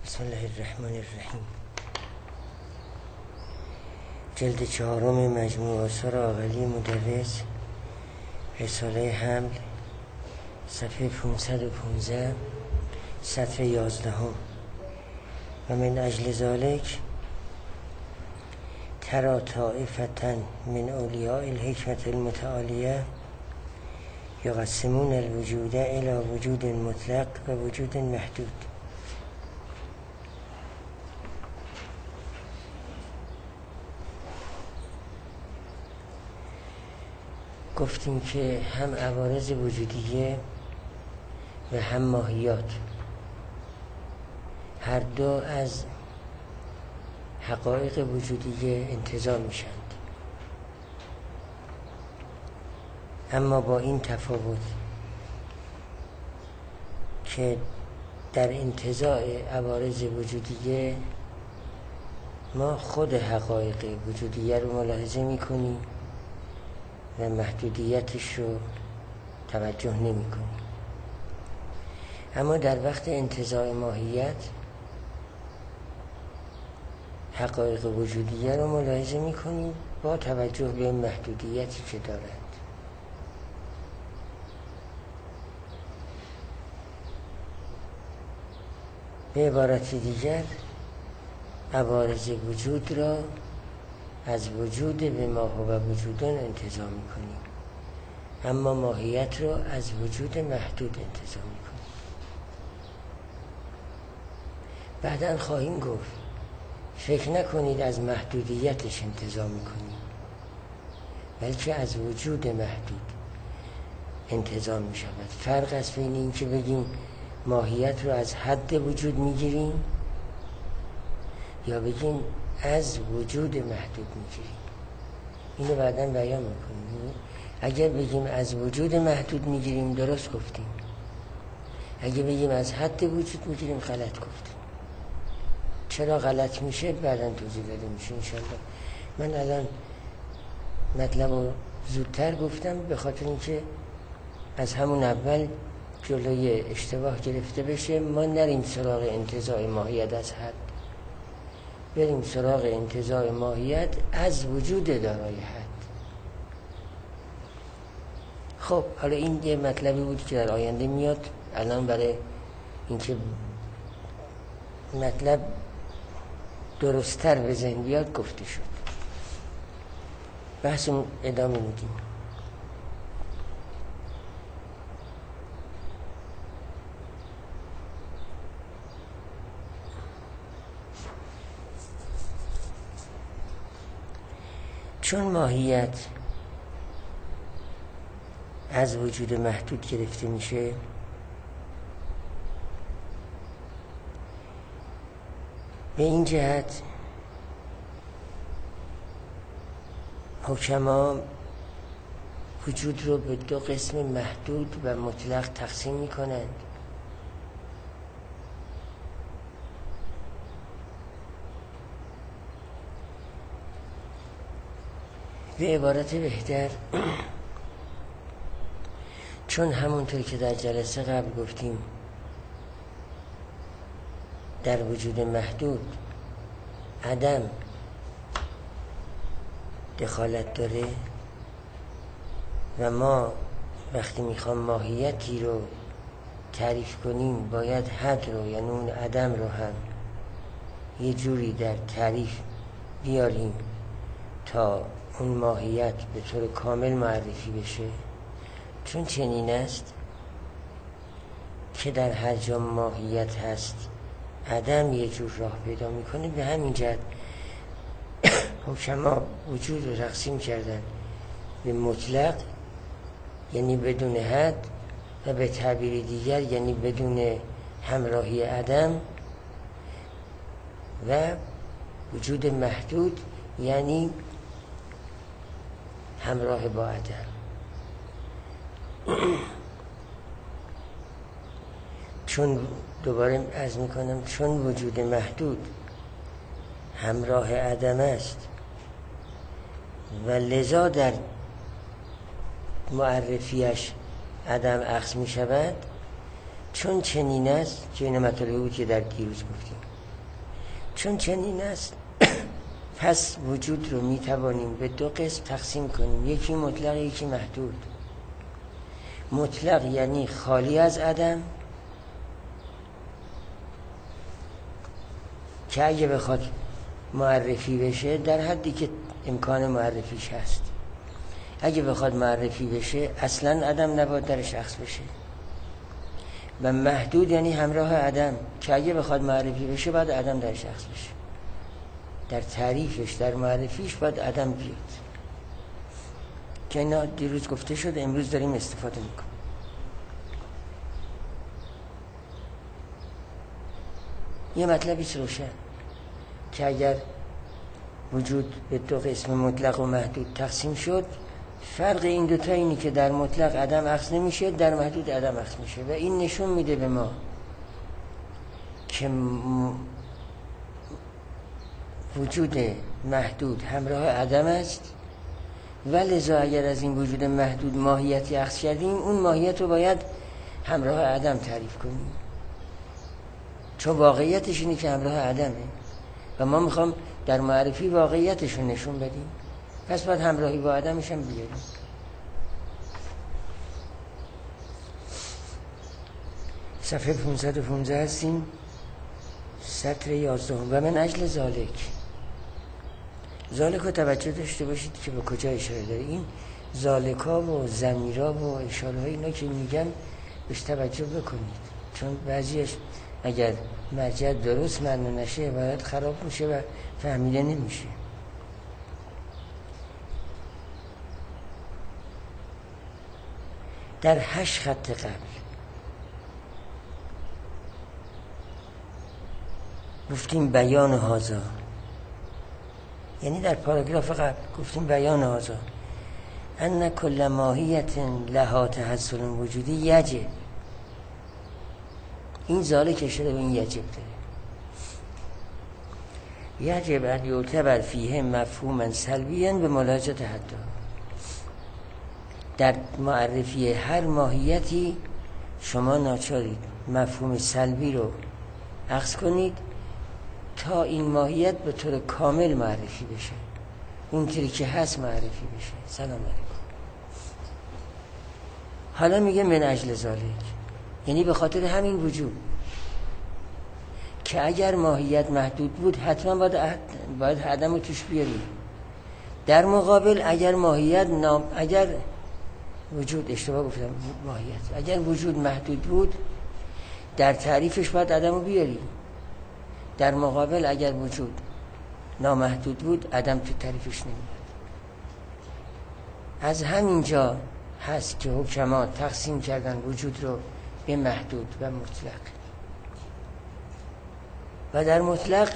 بسم الله الرحمن الرحیم. جلد 4 مجموع آثار عاقلی مدرس، رساله حمل، صفحه 515، سطر 11. و من اجل ذلك ترى طائفة من اولیاء الحکمة المتعالیه یقسمون الوجود الى وجود مطلق و وجود محدود. گفتیم که هم عوارض وجودیه و هم ماهیات هر دو از حقایق وجودیه انتزاع میشند، اما با این تفاوت که در انتزاع عوارض وجودیه ما خود حقایق وجودیه رو ملاحظه میکنیم و محدودیتش رو توجه نمی کنیم. اما در وقت انتزاع ماهیت حقایق وجودیه رو ملاحظه می کنیم با توجه به محدودیتی که دارند. به عبارت دیگر عوارض وجود را از وجود به ما هو وجودن انتزاع میکنیم، اما ماهیت را از وجود محدود انتزاع میکنیم. بعداً خواهیم گفت فکر نکنید از محدودیتش انتزاع میکنیم، بلکه از وجود محدود انتزاع میشود. فرق است بین این که بگیم ماهیت را از حد وجود میگیریم یا بگیم از وجود محدود میگیریم. اینو بعداً بیان میکنیم. اگر بگیم از وجود محدود میگیریم درست گفتیم، اگه بگیم از حد وجود میگیریم غلط گفتیم. چرا غلط میشه بعداً توضیح داده میشه انشالله. من الان مطلب رو زودتر گفتم به خاطر اینکه از همون اول جلوی اشتباه گرفته بشه، ما نریم سراغ انتزاع ماهیت از حد، بریم سراغ انتزاع ماهیت از وجود دارای حد. خب حالا این یه مطلبی بود که در آینده میاد. الان برای اینکه مطلب درست‌تر به ذهن بیاد گفته شد. بحثمون ادامه میدیم. چون ماهیت از وجود محدود گرفته میشه، به این جهت حکما وجود رو به دو قسم محدود و مطلق تقسیم میکنند. به عبارت بهتر، چون همونطور که در جلسه قبل گفتیم در وجود محدود عدم دخالت داره و ما وقتی میخوام ماهیتی رو تعریف کنیم باید حد رو یعنی اون عدم رو هم یه جوری در تعریف بیاریم تا اون ماهیت به طور کامل معرفی بشه. چون چنین است که در هر جا ماهیت هست عدم یه جور راه پیدا میکنه. به همین جهت حکما وجود رو تقسیم کردن به مطلق یعنی بدون حد و به تعبیر دیگر یعنی بدون همراهی عدم، و وجود محدود یعنی همراه با عدم. چون دوباره عرض میکنم چون وجود محدود همراه عدم است و لذا در معرفیش عدم اخذ می شود، چون چنین است که این مطالبه بود که در دیروز گفتیم. چون چنین است پس وجود رو میتوانیم به دو قسم تقسیم کنیم، یکی مطلق یکی محدود. مطلق یعنی خالی از عدم، که اگه بخواد معرفی بشه در حدی که امکان معرفیش هست، اگه بخواد معرفی بشه اصلا عدم نباید درش اخذ بشه. و محدود یعنی همراه عدم، که اگه بخواد معرفی بشه باید عدم درش اخذ بشه. در تعریفش، در معرفیش باید عدم بیاد، که اینا دیروز گفته شد، امروز داریم استفاده میکنیم. یه مطلبی روشن که اگر وجود به دو قسم مطلق و محدود تقسیم شد، فرق این دوتا اینی که در مطلق عدم اخذ نمیشه، در محدود عدم اخذ میشه. و این نشون میده به ما که وجود محدود همراه عدم است، و لذا اگر از این وجود محدود ماهیتی اخذ کردیم، اون ماهیت رو باید همراه عدم تعریف کنیم، چون واقعیتش اینه که همراه عدمه و ما میخوام در معرفی واقعیتش رو نشون بدیم، پس باید همراهی با عدمش هم بیاریم. صفحه 515 هستیم، سطر 11. و من اجل ذالک رو توجه داشته باشید که به کجا اشاره داره. این ذالکا و ضمیرا و اشاره های اینا که میگن بهش توجه بکنید، چون بعضیش اگر مرجع درست معنی نشه عبارت خراب میشه و فهمیده نمیشه. در 8 خط قبل گفتیم بیان هذا، یعنی در پاراگراف قبل گفتیم بیان هذا ان کل ماهیت لها تحصل وجودی یجب. این ذالک اشاره به این یجب داره. یجب ان یعتبر فیه مفهوما سلبیا به ملاحظه حتی. در معرفی هر ماهیتی شما ناچارید مفهوم سلبی رو اخذ کنید تا این ماهیت به طور کامل معرفی بشه، اونطوری که هست معرفی بشه. سلام علیکم. حالا میگه من اجل ذالک، یعنی به خاطر همین وجود که اگر ماهیت محدود بود حتما باید عدم رو توش بیاریم. در مقابل اگر ماهیت اگر وجود، اشتباه گفتم ماهیت، اگر وجود محدود بود در تعریفش باید عدم رو بیاریم. در مقابل اگر وجود نامحدود بود عدم تو تعریفش نمیاد. از همینجا هست که حکما تقسیم کردن وجود رو به محدود و مطلق، و در مطلق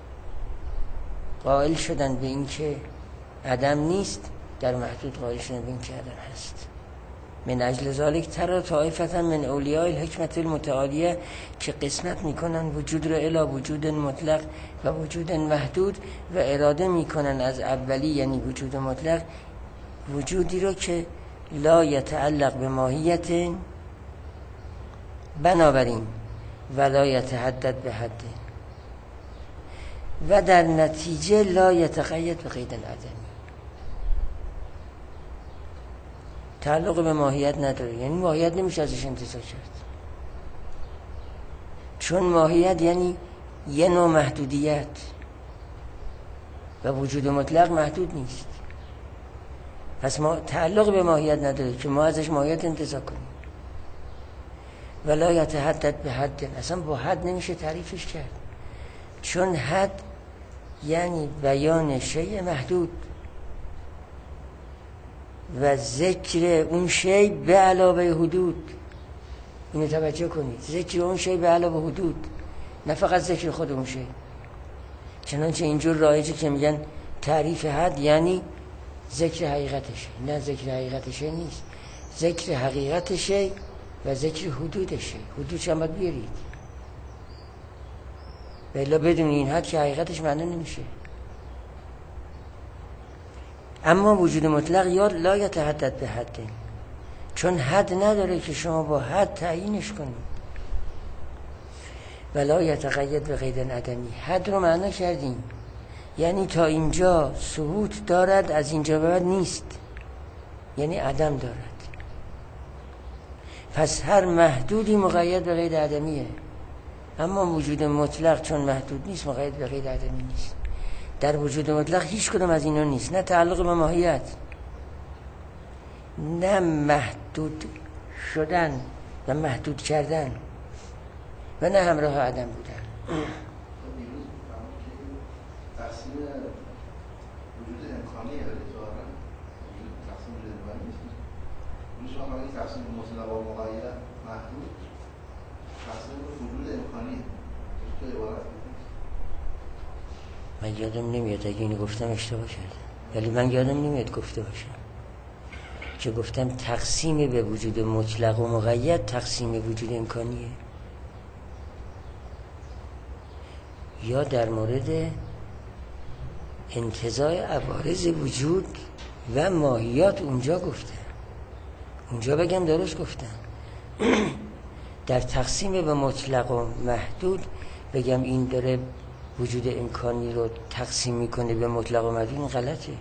قائل شدن به این که عدم نیست، در محدود قائل شدن به این که عدم هست. من اجل ذالک ترى طائفة من اولیاء الحکمت المتعالیه که قسمت میکنن وجود رو الی وجود مطلق و وجود محدود و اراده میکنن از اولی یعنی وجود مطلق وجودی رو که لا یتعلق به ماهیت، بنابراین ولا یتحدد به حد، و در نتیجه لا یتقید به قید العدم، تعلق به ماهیت نداره، یعنی ماهیت نمیشه ازش انتزاع کرد، چون ماهیت یعنی یه نوع محدودیت و وجود مطلق محدود نیست. پس ما تعلق به ماهیت نداره که ما ازش ماهیت انتزاع کنیم. ولا یتحدد به حد، اصلا با حد نمیشه تعریفش کرد، چون حد یعنی بیان شیء محدود و ذکر اون شیء به علاوه حدود. اینو توجه کنید، ذکر اون شیء به علاوه حدود، نه فقط ذکر خود اون شیء. چنانچه اینجور رایجه که میگن تعریف حد یعنی ذکر حقیقتشه، نه ذکر حقیقتشه نیست، ذکر حقیقتشه و ذکر حدودشه. حدودش هم باید بیارید، بلا بدون این حد که حقیقتش معنی نمیشه. اما وجود مطلق یا لا یتحدد به حد، چون حد نداره که شما با حد تعیینش کنید. ولا یتقید به قید عدمی. حد رو معنا کردیم، یعنی تا اینجا ثبوت دارد، از اینجا به بعد نیست، یعنی عدم دارد. پس هر محدودی مقید به قید عدمیه، اما وجود مطلق چون محدود نیست مقید به قید عدمی نیست. در وجود مطلق هیچ کدوم از اینا نیست، نه تعلق به ماهیت، نه محدود شدن و محدود کردن و نه همراه عدم بودن. تقسیم وجود امکانی ظاهرا تقسیم وجود امکانی نیست. شما میگید تقسیم مطلق و مقید محدود، تقسیم وجود امکانی تو عبارت من یادم نمیاد، اگه اینو گفتم اشتباه کردم، ولی من یادم نمیاد گفته باشم که گفتم تقسیم به وجود مطلق و مقید تقسیم وجود امکانیه، یا در مورد انتزاع عوارض وجود و ماهیات اونجا گفته، اونجا بگم درست گفتم. در تقسیم به مطلق و محدود بگم این داره وجود امکانی رو تقسیم میکنه به مطلق و محدود، این غلطه.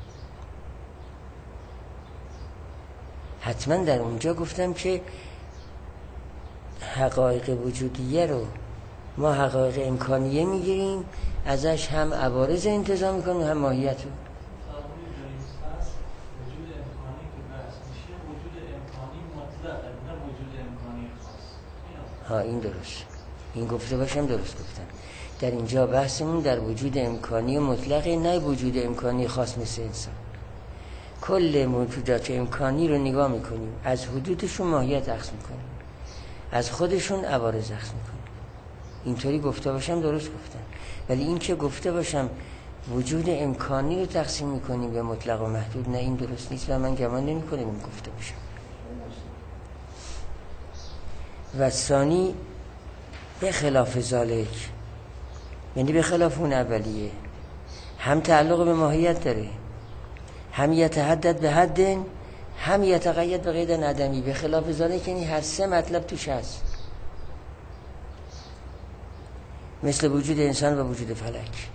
حتما در اونجا گفتم که حقایق وجودیه رو ما حقایق امکانیه میگیریم، ازش هم عوارض انتزاع میکنیم هم ماهیت رو. وجود امکانی که بحث میشه وجود امکانی مطلق، نه وجود امکانی خاص. این درست، این گفته باشم درست گفتم. در اینجا بحثمون در وجود امکانی مطلق، نه وجود امکانی خاص مثل انسان. کل موجودات امکانی رو نگاه میکنیم، از حدودشون ماهیت اخذ میکنیم، از خودشون عوارض اخذ میکنیم. اینطوری گفته باشم درست گفتم. ولی این که گفته باشم وجود امکانی رو تقسیم میکنیم به مطلق و محدود، نه این درست نیست و من گمان نمیکنم این گفته باشم. و ثانی به خلاف ذالک، یعنی به خلاف اون اولیه، هم تعلق به ماهیت داره، هم یتحدد به حد، هم یتقید به قید عدمی. به خلاف ذالک یعنی هر سه مطلب توش هست، مثل وجود انسان و وجود فلک.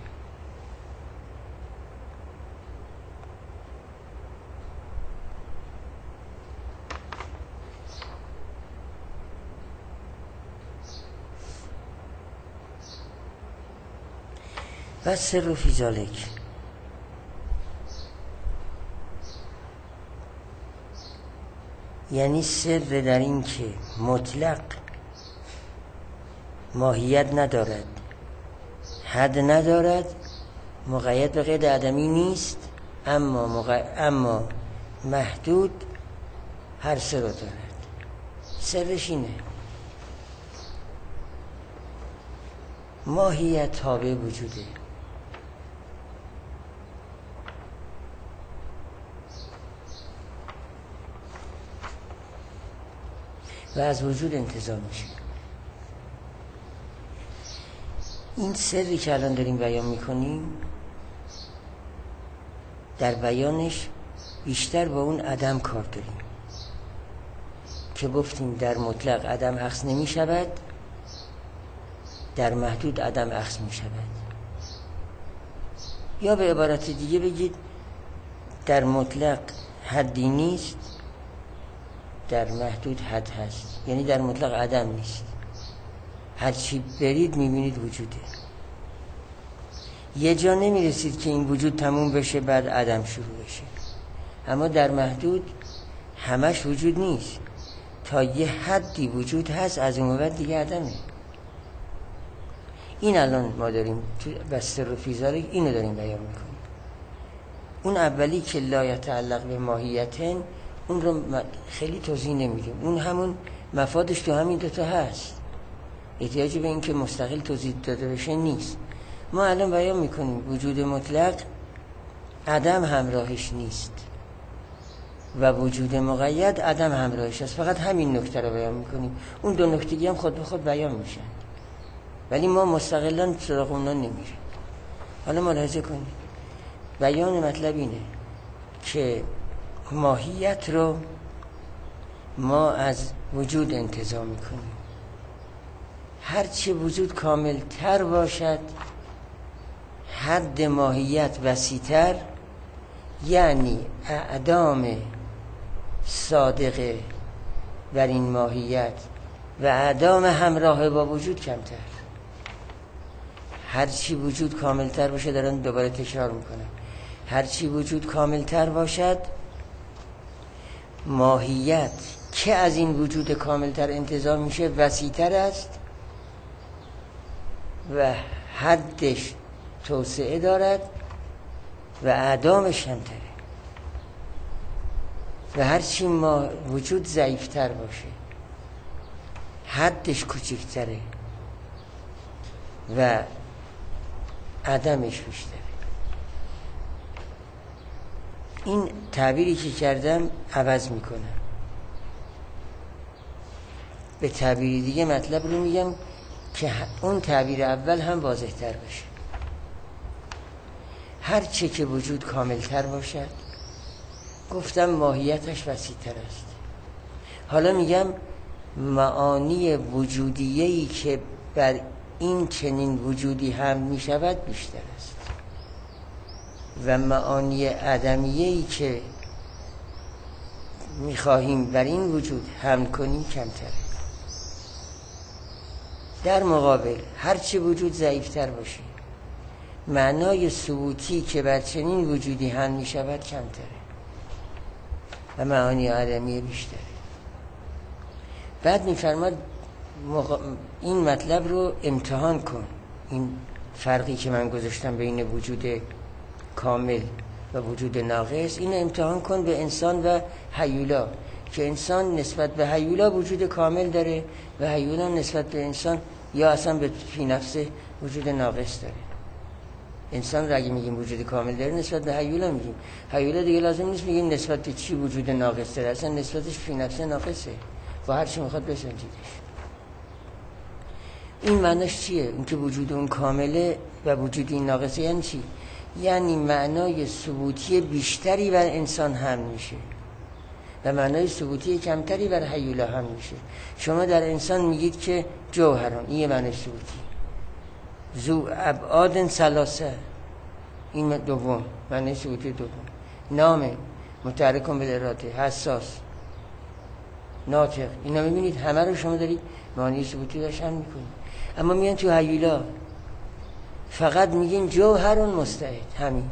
و سر فی ذالک، یعنی سر در این که مطلق ماهیت ندارد، حد ندارد، مقید به قید عدمی نیست، اما محدود هر سه رو دارد. سرش اینه ماهیت تابع وجوده، و از وجود انتزاع میشه. این سری که الان داریم بیان میکنیم در بیانش بیشتر با اون عدم کار داریم که گفتیم در مطلق عدم اخذ نمی شود، در محدود عدم اخذ می شود. یا به عبارت دیگه بگید در مطلق حدی نیست، در محدود حد هست، یعنی در مطلق عدم نیست، هرچی برید میبینید وجوده. یه جا نمیرسید که این وجود تموم بشه بعد عدم شروع بشه. اما در محدود همش وجود نیست، تا یه حدی وجود هست، از اون بعد دیگه عدمه. این الان ما داریم تو بسته رو فیزاره اینو داریم بیان میکنیم. اون اولی که لا یتعلق به ماهیتن، اون رو خیلی توضیح نمیدیم، اون همون مفادش تو همین دوتا هست، احتیاجی به این که مستقل توضیح داده بشه نیست. ما الان بیان میکنیم وجود مطلق عدم همراهش نیست و وجود مقید عدم همراهش هست، فقط همین نکته رو بیان میکنیم. اون دو نکتگی هم خود به خود بیان میشن، ولی ما مستقلا سراغ اونا نمیریم. حالا ملاحظه کنید بیان مطلب اینه که ماهیت رو ما از وجود انتزاع میکنیم، هرچی وجود کامل تر باشد، حد ماهیت وسیع‌تر، یعنی اعدام صادقه بر این ماهیت و اعدام همراه با وجود کمتر. هرچی وجود کاملتر باشه، دارم دوباره تکرار میکنم، هرچی وجود کاملتر باشد، ماهیت که از این وجود کاملتر انتزاع میشه وسیع‌تر است و حدش توسعه دارد و اعدامش کمتره. و هرچی ما وجود ضعیفتر باشه، حدش کوچکتره و عدمش بیشتره. این تعبیری که کردم عوض میکنم، به تعبیری دیگه مطلب رو میگم که اون تعبیر اول هم واضح تر بشه. هر چه که وجود کامل تر باشد، گفتم ماهیتش وسیع تر است. حالا میگم معانی وجودیه‌ای که بر این چنین وجودی هم میشود بیشتر است و معانی عدمیه‌ای که میخواهیم بر این وجود هم کنیم کمتره. در مقابل هرچی وجود ضعیفتر باشه، معنای ثبوتی که بر چنین وجودی هم میشود کمتره و معانی عدمیه بیشتره. بعد میفرماد این مطلب رو امتحان کن، این فرقی که من گذاشتم بین وجود کامل و وجود ناقص، اینو امتحان کن به انسان و هیولا، که انسان نسبت به هیولا وجود کامل داره و هیولا نسبت به انسان یا اصلا به فی نفسه وجود ناقص داره. انسان را اگه میگیم وجود کامل داره، نسبت به هیولا میگیم. هیولا دیگه لازم نیست میگیم نسبت به چی وجود ناقص داره، اصلا نسبتش فی نفسه ناقصه و هر چی میخواد بسنجیدش. این معناش چیه؟ این که وجود اون کامله و وجود این ناقصه یعنی چی؟ یعنی معنای ثبوتی بیشتری بر انسان هم میشه و معنای ثبوتی کمتری بر هیولا هم میشه. شما در انسان میگید که جوهران، این معنای ثبوتی، ذو ابعاد ثلاثه، این دوم معنای ثبوتی دوم. نام متحرک بالاراده، حساس، ناطق، اینا میبینید همه رو شما دارید معنی ثبوتی داشتن میکنید. اما میان تو هیولا فقط میگین جوهرون مستعد، همین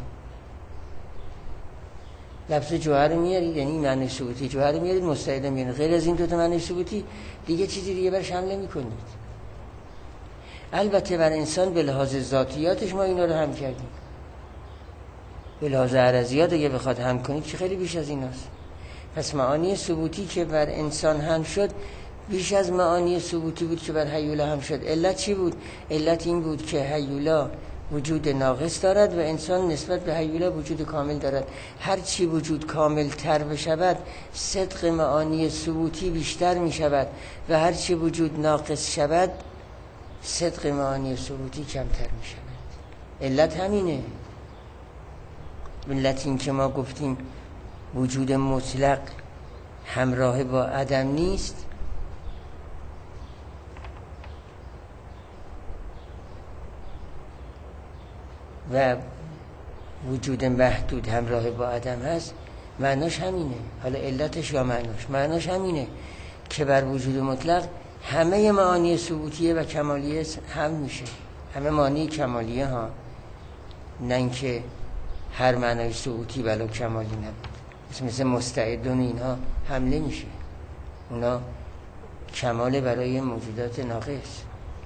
لفظ جوهر میارید، یعنی معنی ثبوتی جوهر میارید، مستعد میارید. غیر از این دو تا معنی ثبوتی دیگه چیزی دیگه برش حمله میکنید. البته بر انسان به لحاظ ذاتیاتش ما اینا رو هم کردیم، به لحاظ عرضیات اگه بخواد هم کنید که خیلی بیش از ایناست. پس معانی ثبوتی که بر انسان هم شد بیش از معانی ثبوتی بود که بر هیولا هم شد. علت چی بود؟ علت این بود که هیولا وجود ناقص دارد و انسان نسبت به هیولا وجود کامل دارد. هر چی وجود کامل تر بشود، صدق معانی ثبوتی بیشتر می شود و هر چی وجود ناقص شود، صدق معانی ثبوتی کمتر می شود. علت همینه. علت این که ما گفتیم وجود مطلق همراه با عدم نیست، و وجود محدود همراه با عدم هست، معناش همینه. حالا علتش یا معناش همینه که بر وجود مطلق همه معانی ثبوتیه و کمالیه هم میشه، همه معانی کمالیه ها، نه اینکه هر معنای ثبوتی بلا کمالی نبود. مثل مستعدون اینها حمله میشه، اونا کمال برای موجودات ناقص.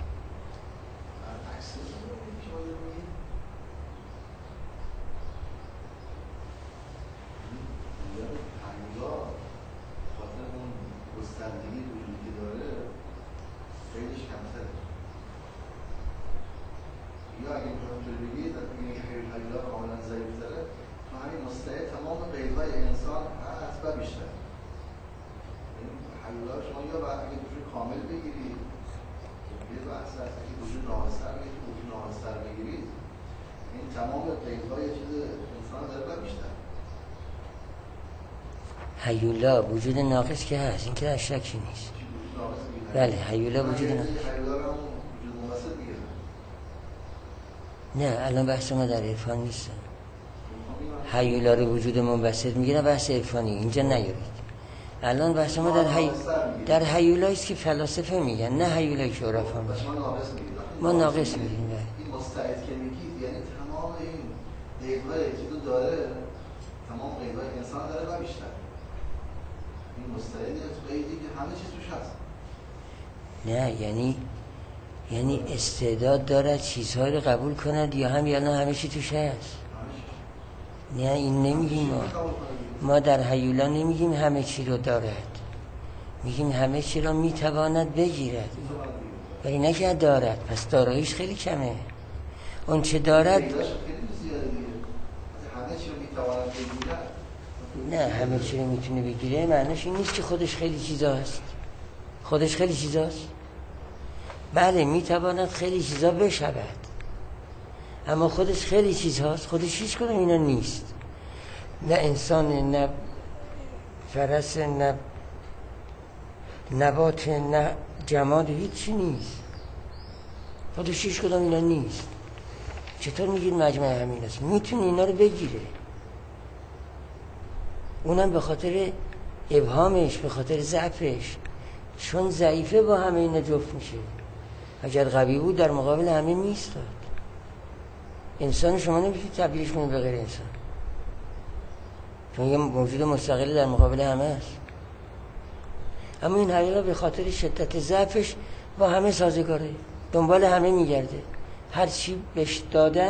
هیولا وجود ناقص که هست، این که شکی نیست. بله هیولا وجود ناقص. نه الان بحث ما در عرفان نیست. هیولا رو وجود منبسط میگیره، بحث عرفانی اینجا نیارید. الان بحث ما در هیولایی است که فلاسفه میگن، نه هیولایی که عرفا میگن. ما ناقص میگیم. این مستعد که میگید یعنی تمام این قیدهای که تو داره، تمام قیدهای انسان داره و بیشتر. این مستعدی تو قیدی که همه چیز توش هست. نه یعنی استعداد دارد چیزهای رو قبول کند یا همه چی توش هست. نه این نمیگیم. ما در هیولا نمیگیم همه چی رو دارد، میگیم همه چی رو میتواند بگیرد، ولی نه که دارد. پس داراییش خیلی کمه. اون چه دارد نه همه چی رو میتونه بگیره، معنیش این نیست که خودش خیلی چیزا هست. خودش خیلی چیزاست، بله میتواند خیلی چیزا بشود، اما خودش خیلی چیز هست. خودش هیچ کدوم اینا نیست. نه انسان، نه فرس، نه نبات، نه جماد، هیچی نیست. خودش هیچ کدوم اینا نیست. چطور میگید مجمع همین است؟ میتونه اینا رو بگیره، اونم به خاطر ابهامش، به خاطر ضعفش، چون ضعیفه با همه اینا جفت میشه. اگر قوی بود در مقابل همه میستاد. انسان شما نمیتونید تبدیلش کنید به غیر انسان، چون یه موجود مستقل در مقابل همه است. اما این حقیقت به خاطر شدت ضعفش با همه سازگاره، دنبال همه میگرده، هر چی بهش دادن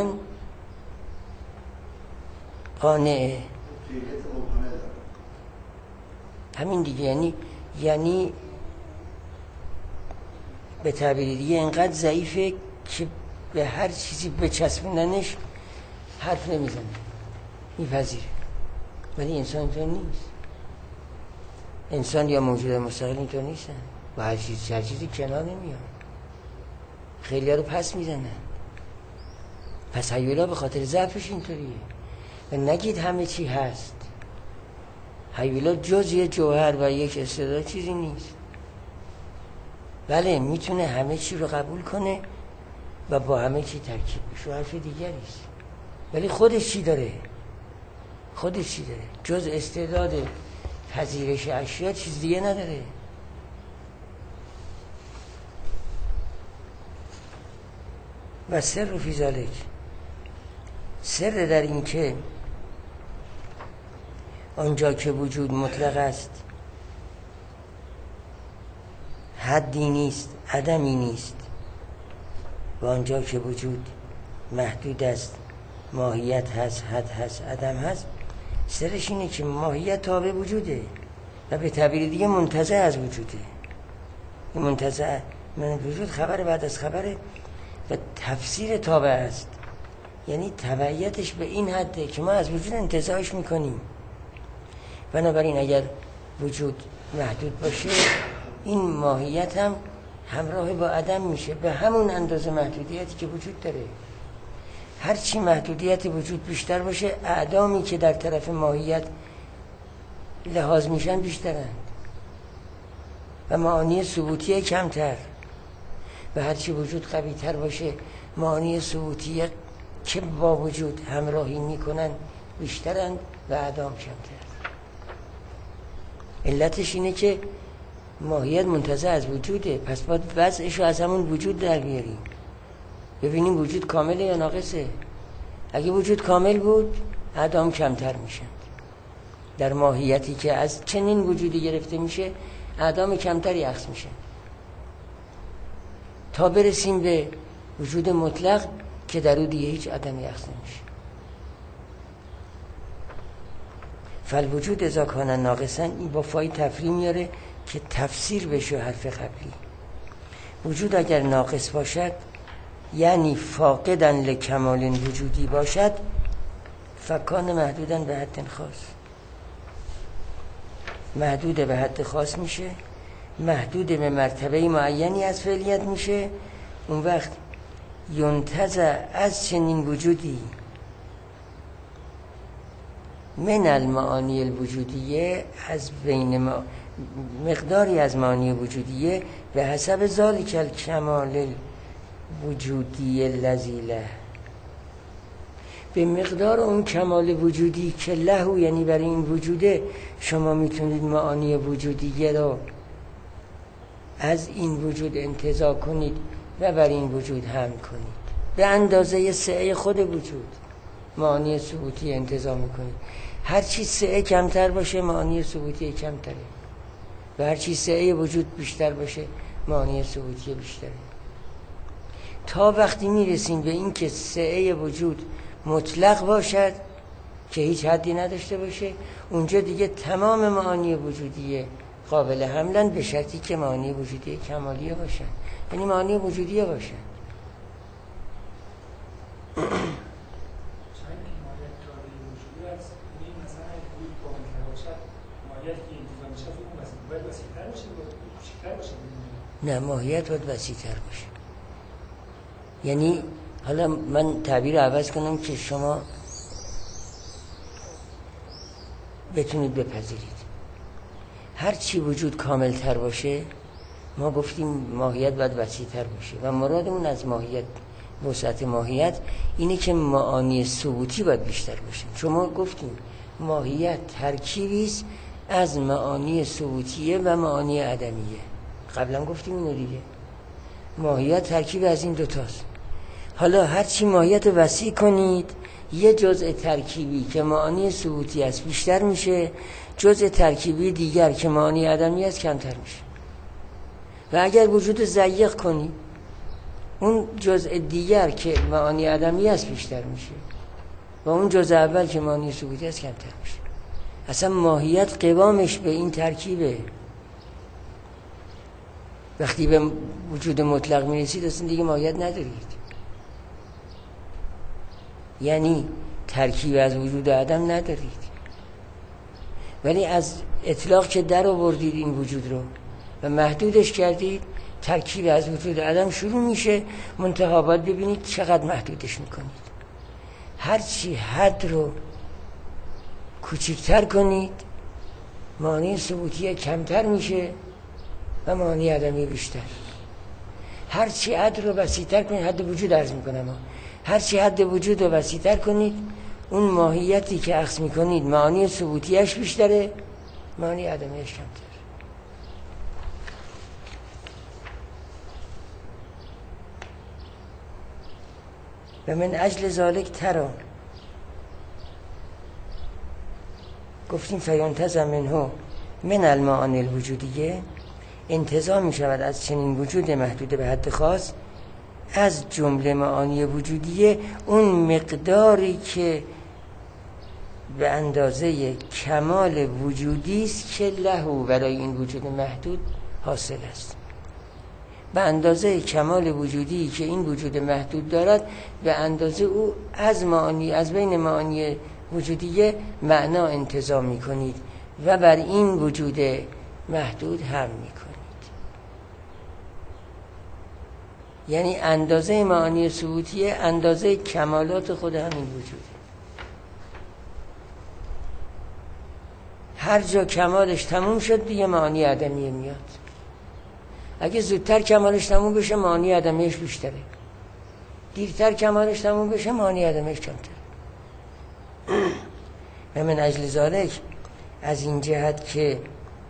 قانعه. همین دیگه، یعنی به تعبیر دیگه اینقدر ضعیفه که به هر چیزی بچسبوندنش حرف نمیزنه، میپذیره. ولی انسان اینطور نیست. انسان یا موجود مستقل اینطور نیستن، با هر چیزی کنار نمیان، خیلی ها رو پس میزنن. پس هیولا به خاطر ضعفش اینطوریه. و نگید همه چی هست. هیولا جز یه جوهر و یک استعداد چیزی نیست. بله میتونه همه چی رو قبول کنه و با همه چی ترکیب بشه، حرف دیگریست. ولی خودش چی داره؟ خودش چی داره؟ جز استعداد پذیرش اشیا چیز دیگه نداره. و سر فی ذلک، سر در این که آنجا که وجود مطلق است، حدی نیست، عدمی نیست، و آنجا که وجود محدود است، ماهیت هست، حد هست، عدم هست. سرش اینه که ماهیت تابع وجوده و به تعبیر دیگه منتزع از وجوده. این منتزع من وجود خبر بعد از خبره و تفسیر تابع است، یعنی تبعیتش به این حده که ما از وجود انتزاعش میکنیم. بنابراین اگر وجود محدود باشه، این ماهیت هم همراه با عدم میشه به همون اندازه محدودیتی که وجود داره. هرچی محدودیت وجود بیشتر باشه، اعدامی که در طرف ماهیت لحاظ میشن بیشترن و معانی ثبوتی کمتر. و هرچی وجود قوی تر باشه، معانی ثبوتی که با وجود همراهی میکنن بیشترن و اعدام کمتر. علتش اینه که ماهیت منتزع از وجوده، پس باید وضعش رو از همون وجود در بیاریم، ببینیم وجود کامله یا ناقصه. اگه وجود کامل بود، اعدام کمتر میشن. در ماهیتی که از چنین وجودی گرفته میشه، اعدام کمتری اخذ میشن تا برسیم به وجود مطلق که در او دیگه هیچ عدمی اخذ نمیشه. فالوجود اذا کان ناقصا، این با فای تفریم میاره که تفسیر بشه حرف قبلی. وجود اگر ناقص باشد، یعنی فاقدن لکمال وجودی باشد، فکان محدودن به حد خاص، محدود به حد خاص میشه، محدود به مرتبه معینی از فعلیت میشه. اون وقت ینتزع از چنین وجودی من المعانی الوجودیه، از بین مقداری از معانی وجودیه، به حسب ذالک الکمال الوجودی الذی له، به مقدار اون کمال وجودی که له، یعنی برای این وجوده، شما میتونید معانی وجودیه رو از این وجود انتزاع کنید و بر این وجود حمل کنید. به اندازه سعه خود وجود معانی ثبوتی انتزاع میکنید. هر چی سعه کمتر باشه معانی ثبوتی کمتره و هر چی سعه وجود بیشتر باشه معانی ثبوتی بیشتره، تا وقتی میرسیم به این که سعه وجود مطلق باشد که هیچ حدی نداشته باشه، اونجا دیگه تمام معانی وجودیه قابل حملن، به شرطی که معانی وجودی کمالیه باشن، یعنی معانی وجودیه باشن. نه، ماهیت باید وسیع‌تر باشه. یعنی حالا من تعبیر عوض کنم که شما بتونید بپذیرید. هر چی وجود کاملتر باشه، ما گفتیم ماهیت باید وسیع‌تر باشه و مرادمون از ماهیت، وسعت ماهیت اینه که معانی ثبوتی باید بیشتر باشه. شما گفتیم ماهیت ترکیبی است از معانی ثبوتیه و معانی عدمیه. قبلا گفتیم اینو دیگه، ماهیت ترکیب از این دوتاست. حالا هرچی ماهیت وسیع کنید، یه جزء ترکیبی که معانی ثبوتی است بیشتر میشه، جزء ترکیبی دیگر که معانی عدمی است کمتر میشه. و اگر وجود ضیق کنید، اون جزء دیگر که معانی عدمی است بیشتر میشه و اون جزء اول که معانی ثبوتی است کمتر میشه. اصلا ماهیت قوامش به این ترکیبه. وقتی به وجود مطلق میرسید اصلا دیگه ماهیت ندارید، یعنی ترکیب از وجود عدم ندارید. ولی از اطلاق که در آوردید این وجود رو و محدودش کردید، ترکیب از وجود عدم شروع میشه. منتها باید ببینید چقدر محدودش میکنید. هرچی حد رو کوچکتر کنید، معانی ثبوتی کمتر میشه و معانی عدمی بیشتر. هرچی حد رو وسیع‌تر کنید، حد وجود عرض میکنم، هرچی حد وجود رو وسیع‌تر کنید، اون ماهیتی که اخذ میکنید معانی ثبوتیش بیشتره، معانی عدمیش کمتر. و من اجل ذالک ترا، گفتیم فینتزع منه من المعانی الوجودیه، انتزاع می شود از چنین وجود محدود به حد خاص از جمله معانی وجودیه اون مقداری که به اندازه کمال وجودی است که لهو برای این وجود محدود حاصل است. به اندازه کمال وجودی که این وجود محدود دارد، به اندازه او از معانی، از بین معانی وجودیه معنا انتزاع می کنید و بر این وجود محدود هم می کنید. یعنی اندازه معانی ثبوتیه اندازه کمالات خود همین وجوده. هر جا کمالش تموم شد دیگه معانی عدمیه میاد. اگه زودتر کمالش تموم بشه معانی عدمیش بیشتره، دیرتر کمالش تموم بشه معانی عدمیش کمتره. و من اجل ذالک، از این جهت که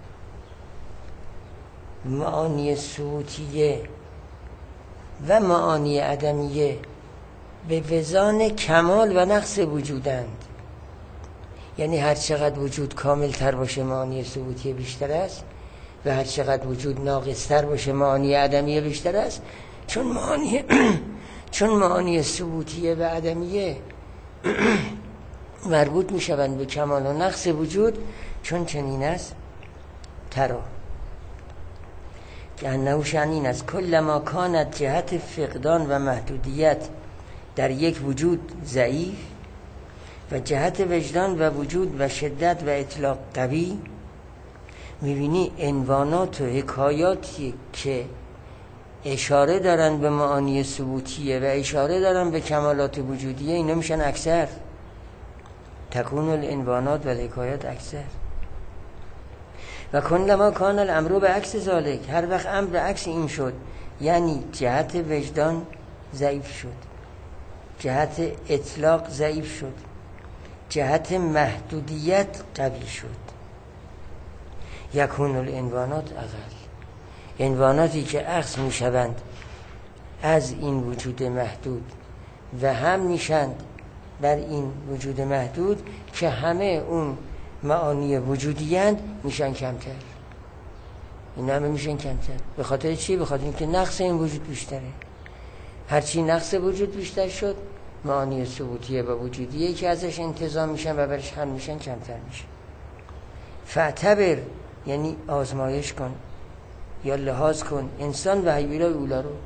معانی ثبوتیه و معانی عدمیه به وزان کمال و نقص وجودند، یعنی هر چقدر وجود کامل تر باشه معانی ثبوتیه بیشتر است و هر چقدر وجود ناقص تر باشه معانی عدمیه بیشتر است. چون معانی ثبوتیه و عدمیه مربوط می شوند به کمال و نقص وجود، چون چنین است ترا که انه شأن است کل ما کانت جهت فقدان و محدودیت در یک وجود ضعیف و جهت وجدان و وجود و شدت و اطلاق قوی، میبینی عنوانات و حکایاتی که اشاره دارن به معانی ثبوتیه و اشاره دارن به کمالات وجودیه، اینا میشن اکثر. تکون العنوانات و الحکایات اکثر. و کلما کان الامر به عکس ذالک، هر وقت امر به عکس این شد، یعنی جهت وجدان ضعیف شد جهت اطلاق ضعیف شد، جهت محدودیت قوی شد. یکون العنوانات اقل، عنواناتی که اخذ می شوند از این وجود محدود و هم میشند بر این وجود محدود که همه اون معانی وجودیند میشن کمتر. این همه میشن کمتر. به خاطر چی؟ به خاطر اینکه نقص این وجود بیشتره. هرچی نقص وجود بیشتر شد، معانی ثبوتیه و وجودیه که ازش انتزاع میشن و برش حل میشن کمتر میشن. فاعتبر یعنی آزمایش کن یا لحاظ کن انسان و حیولا اولا رو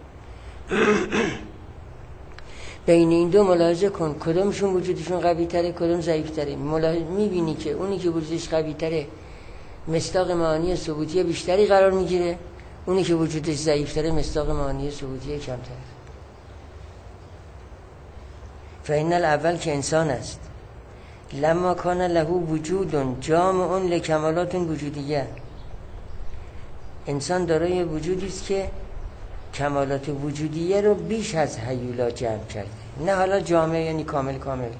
بین این دو ملاحظه کن کدومشون وجودشون قوی تره کدوم ضعیف تره. میبینی که اونی که وجودش قوی تره مصداق معانی ثبوتیه بیشتری قرار میگیره، اونی که وجودش ضعیف تره مصداق معانی ثبوتیه کمتر. فإن الاول که انسان است، لما کان له وجود جامع لکمالات وجودیه، انسان دارای وجودی است که کمالات وجودیه رو بیش از هیولا جمع کرده. نه حالا جامع یعنی کامل،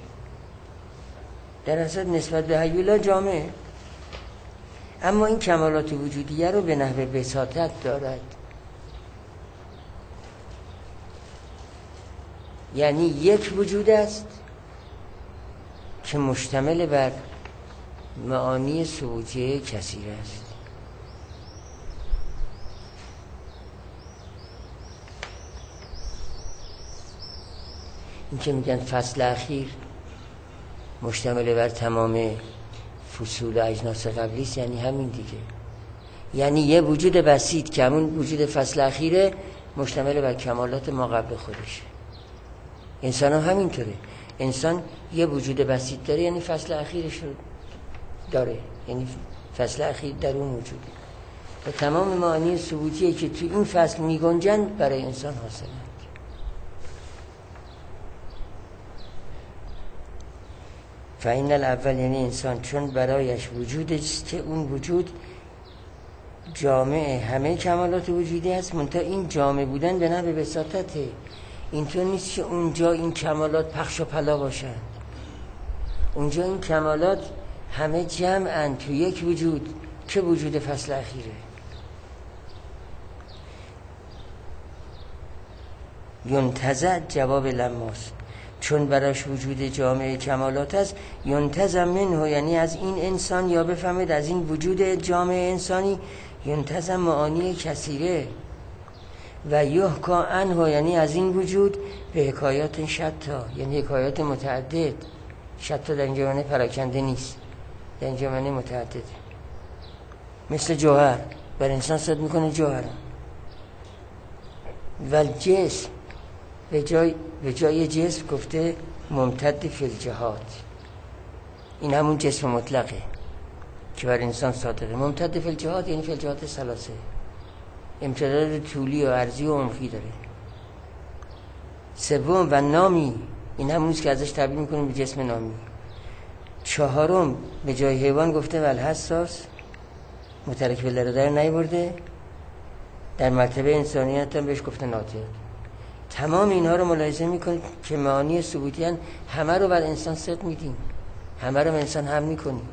در اصل نسبت به هیولا جامع، اما این کمالات وجودیه رو به نحو بساطت دارد. یعنی یک وجود است که مشتمل بر معانی ثبوتیه کثیر است. این که میگن فصل اخیر مشتمل بر تمام فصول اجناس قبلی است، یعنی همین دیگه. یعنی یه وجود بسیط که همون وجود فصل اخیره مشتمل بر کمالات ما قبل خودشه. انسان هم همینطوره. انسان یه وجود بسیط داره، یعنی فصل اخیرش رو داره، یعنی فصل اخیر در اون وجوده و تمام معانی ثبوتیه که توی این فصل میگنجند برای انسان حاصلند. فإن الاول یعنی انسان، چون برایش وجود است که اون وجود جامع همه کمالات وجودی است، منتها این جامع بودن به نحو بساطته. اینطور نیست که اونجا این کمالات پخش و پلا باشند. اونجا این کمالات همه جمعن تو یک وجود که وجود فصل اخیره. ینتزع جواب لماست، چون براش وجود جامع کمالات است. ینتزع منه یعنی از این انسان، یا بفهمید از این وجود جامع انسانی ینتزع معانی کثیره. و یحکی عنه یعنی از این وجود به حکایات شتا، یعنی حکایات متعدد. شتا در اینجا معنی پراکنده نیست، در اینجا معنی متعدده. مثل جوهر، بر انسان صد میکنه جوهر. و جسم به جای جسم گفته ممتد فی الجهات، این همون جسم مطلقه که بر انسان صادقه. ممتد فی الجهات یعنی فی الجهات ثلاثه، امتداد طولی و عرضی و عمقی داره. سوم و نامی، این همونیست که ازش تعبیر میکنیم به جسم نامی. چهارم به جای حیوان گفته والحساس، مترکب لرده رو نیورده. در مرتبه انسانیت هم بهش گفته ناطق. تمام اینها رو ملاحظه میکنید که معانی ثبوتیان همه رو بر انسان صدق میدیم، همه رو انسان هم میکنیم،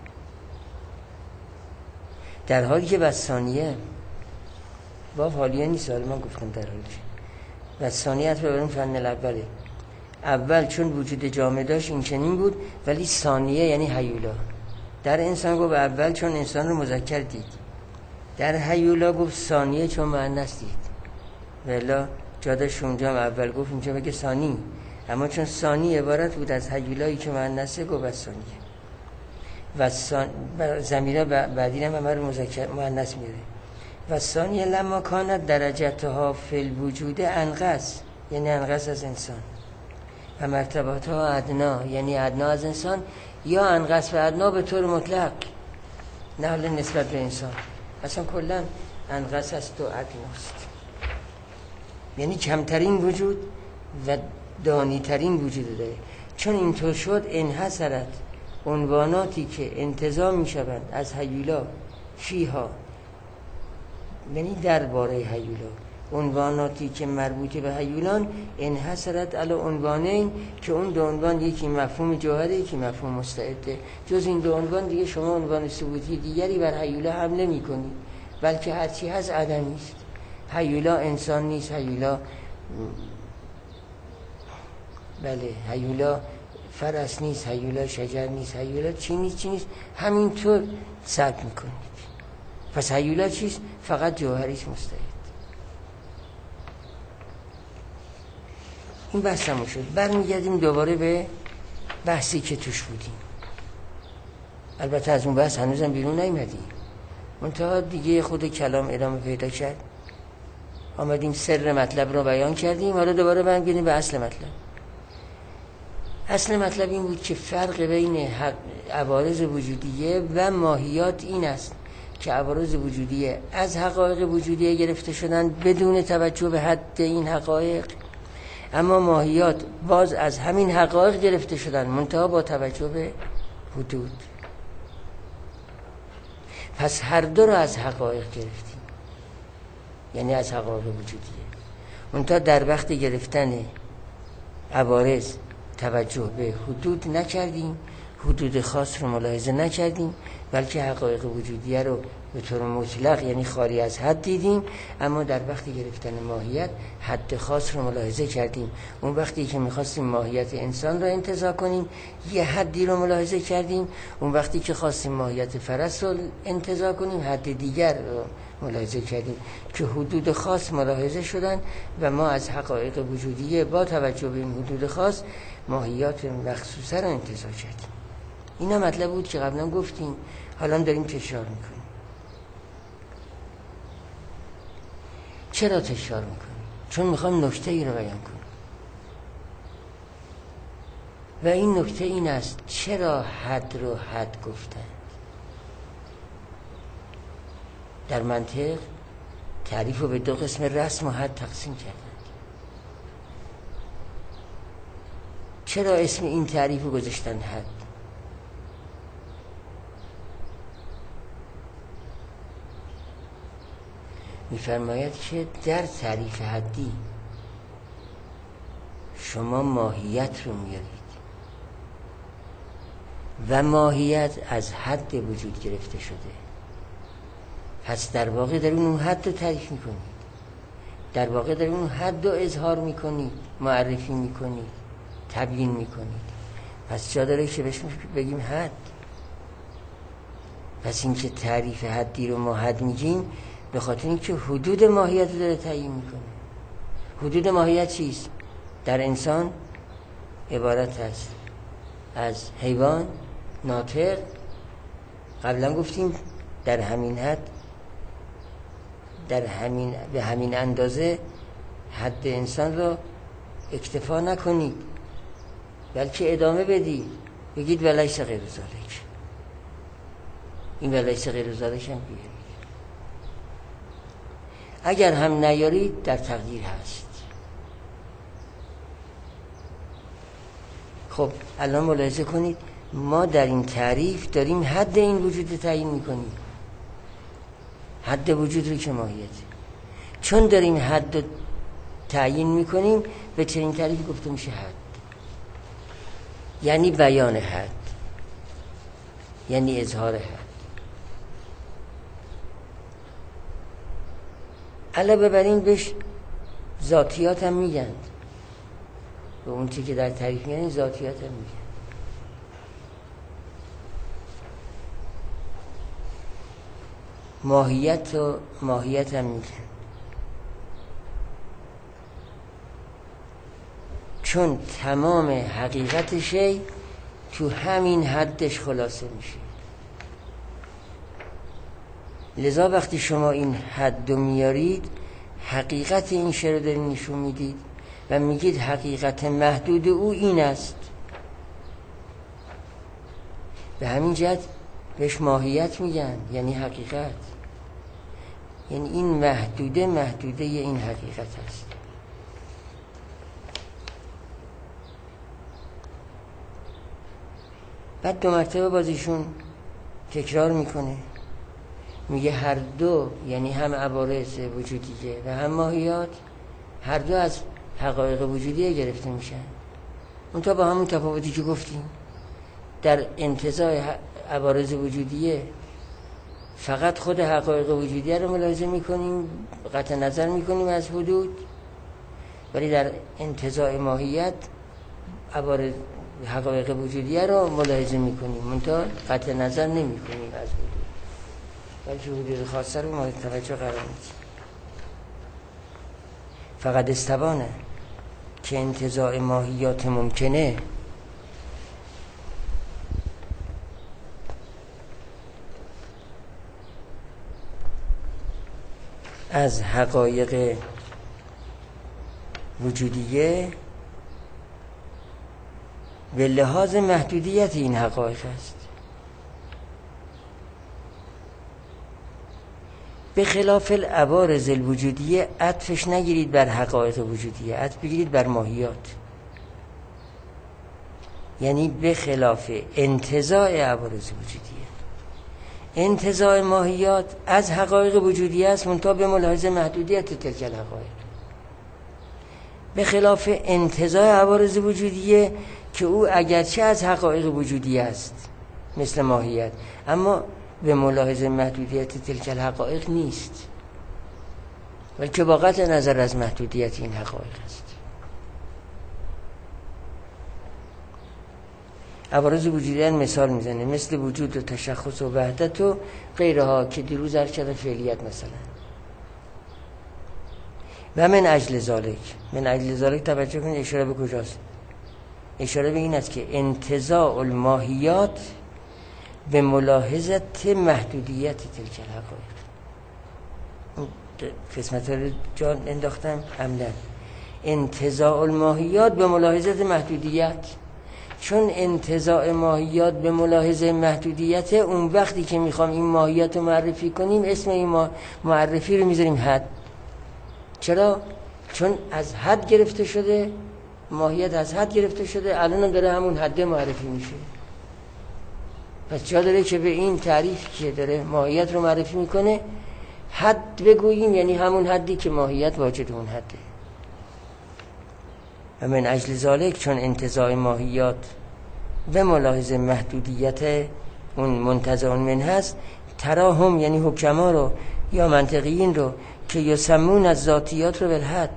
در حالی که بسانیه با حالیه نیست. حالا من گفتم در حالی بسانیه حتی برون فن الاوله. اول چون وجود جامع داشت این چنین بود، ولی ثانیه یعنی هیولا. در انسان گفت اول چون انسان رو مذکر دید، در هیولا گفت ثانیه چون مؤنث دید. ولی جادش اونجا اول گفت اینجا بگه ثانی، اما چون ثانی عبارت بود از هیولایی که مؤنثه گفت از ثانیه. و ضمیرها بعدی هم همه رو مذکر مؤنث میاره. و ثانیه لما کانت درجتها فی الوجود انقص، یعنی انقص از انسان، و مرتباتها ادنا یعنی ادنا از انسان، یا انقص و ادنا به طور مطلق، نه حالا نسبت به انسان، اصلا کلا انقص است و ادناست، یعنی کمترین وجود و دانیترین وجود داره. چون اینطور شد انحصرت عنواناتی که انتزاع می شوند از هیولا فیها، یعنی درباره هیولا، عنواناتی که مربوط به هیولان انحصرت علی عنوانین که اون دو عنوان یکی مفهوم جوهره یکی مفهوم مستعده. جز این دو عنوان دیگه شما عنوان ثبوتی دیگری بر هیولا حمله می‌کنید، بلکه هرچی هست عدمی است. هیولا انسان نیست، هیولا بله هیولا فرس نیست، هیولا شجر نیست، هیولا چی نیست همینطور سرد میکنید. پس هیولا چیست؟ فقط جوهریش مستعد. این بحث همون شد. برمیگردیم دوباره به بحثی که توش بودیم. البته از اون بحث هنوزم بیرون نیومدیم، منتها دیگه خود کلام ادامه پیدا کرد، آمدیم سر مطلب رو بیان کردیم. حالا دوباره برمیگردیم به اصل مطلب. اصل مطلب این بود که فرق بین عوارض وجودیه و ماهیات این است که عوارض وجودیه از حقایق وجودیه گرفته شدن بدون توجه به حد این حقایق، اما ماهیات باز از همین حقایق گرفته شدن منتها با توجه به حدود. پس هر دو رو از حقایق گرفتیم، یعنی از حقایق وجودیه، منتها در وقت گرفتن عوارض توجه به حدود نکردیم، حدود خاص رو ملاحظه نکردیم، بلکه حقایق وجودیه رو به طور مطلق یعنی خالی از حد دیدیم. اما در وقتی گرفتن ماهیت حد خاص رو ملاحظه کردیم. اون وقتی که می‌خواستیم ماهیت انسان رو انتزاع کنیم یه حدی رو ملاحظه کردیم، اون وقتی که خواستیم ماهیت فرس رو انتزاع کنیم حد دیگر رو ملاحظه کردیم که حدود خاص ملاحظه شدن و ما از حقایق وجودیه با توجه به این حدود خاص ماهیات مخصوصه رو انتزاع کردیم. اینا مطلب بود که قبلا گفتیم، حالا داریم تکرار میکنیم. چرا تکرار میکنیم؟ چون میخوام نکته ای رو بیان کنم و این نکته این است چرا حد رو حد گفتن؟ در منطق تعریف رو به دو قسم رسم و حد تقسیم کردن. چرا اسم این تعریف رو گذاشتن حد؟ می‌فرماید که در تعریف حدی شما ماهیت رو میارید و ماهیت از حد وجود گرفته شده. پس در واقع در اون حد رو تعریف میکنید، در واقع در اون حد رو اظهار میکنید، معرفی میکنید، تبیین میکنید. پس جا داره که بهش بگیم حد. پس این که تعریف حدی رو ما حد میگیم به خاطر اینکه حدود ماهیت رو داره تعیین میکنه. حدود ماهیت چیست؟ در انسان عبارت است از حیوان ناطق. قبلا گفتیم در همین حد، به همین اندازه حد انسان رو اکتفا نکنید، بلکه ادامه بدید، بگید ولیس غیر ذالک. این ولیس غیر ذالک هم بیارید. اگر هم نیارید در تقدیر هست. خب الان ملاحظه کنید ما در این تعریف داریم حد این وجود تعیین میکنیم، حد وجود رو که ماهیت. چون داریم حد رو تعیین میکنیم به چنین تعریف گفته میشه حد، یعنی بیان حد، یعنی اظهار حد. علاوه بر این بهش ذاتیات هم میگن، به اون چی که در تعریف میگن ذاتیات هم میگن. ماهیت هم میگن، چون تمام حقیقت شی تو همین حدش خلاصه میشه. لذا وقتی شما این حد رو میارید حقیقت این شی رو دارین نشون میدید و میگید حقیقت محدود او این است. به همین جهت بهش ماهیت میگن، یعنی حقیقت، یعنی این محدوده این حقیقت است. بعد دو مرتبه بازیشون تکرار میکنه میگه هر دو، یعنی هم عوارض وجودیه و هم ماهیات، هر دو از حقایق وجودیه گرفته میشن. اون تا با همون تفاوتی که گفتیم، در انتزاع عوارض وجودیه فقط خود حقایق وجودیه رو ملاحظه میکنیم، قطع نظر میکنیم از حدود، ولی در انتزاع ماهیت عوارض حقایق وجودیه رو ملاحظه میکنیم، منتها قطع نظر نمیکنیم از حدود، بلکه حدود خاصه رو مورد توجه قرار میدیم. فقط استبانه که انتزاع ماهیات ممکنه از حقایق وجودیه به لحاظ محدودیت این حقایق است، به خلاف العوارض الوجودیه عطفش نگیرید بر حقایق وجودیه، عطف بگیرید بر ماهیات. یعنی به خلاف انتزاع عوارض وجودیه، انتزاع ماهیات از حقایق وجودیه است، منتها به ملاحظه محدودیت تلک الحقایق، به خلاف انتزاع عوارض وجودیه که او اگرچه از حقایق وجودیه است مثل ماهیت، اما به ملاحظه محدودیت تلک الحقایق نیست، بلکه با قطع نظر از محدودیت این حقایق است. عوارض وجودیه مثال میزنه، مثل وجود و تشخص و وحدت و غیرها که دیروز عرض کردم فعلیت مثلا. و من اجل ذالک توجه کنید اشاره به کجاست؟ اشاره به این است که انتزاع الماهیات به ملاحظت محدودیت تلک الحقایق. قسمت رو جان انداختم عمدن. انتزاع الماهیات به ملاحظت محدودیت، چون انتزاع ماهیات به ملاحظه محدودیت، اون وقتی که میخوام این ماهیت رو معرفی کنیم اسم این معرفی رو میذاریم حد. چرا؟ چون از حد گرفته شده، ماهیت از حد گرفته شده، الان داره همون حد معرفی میشه. پس جا داره که به این تعریف که داره ماهیت رو معرفی میکنه حد بگوییم، یعنی همون حدی که ماهیت واجد اون حده. و من اجل ذالک، چون انتزاع ماهیات به ملاحظه محدودیت اون منتزع من هست، تراهم یعنی حکما رو یا منطقیین رو که یسمون از ذاتیات رو بالحد،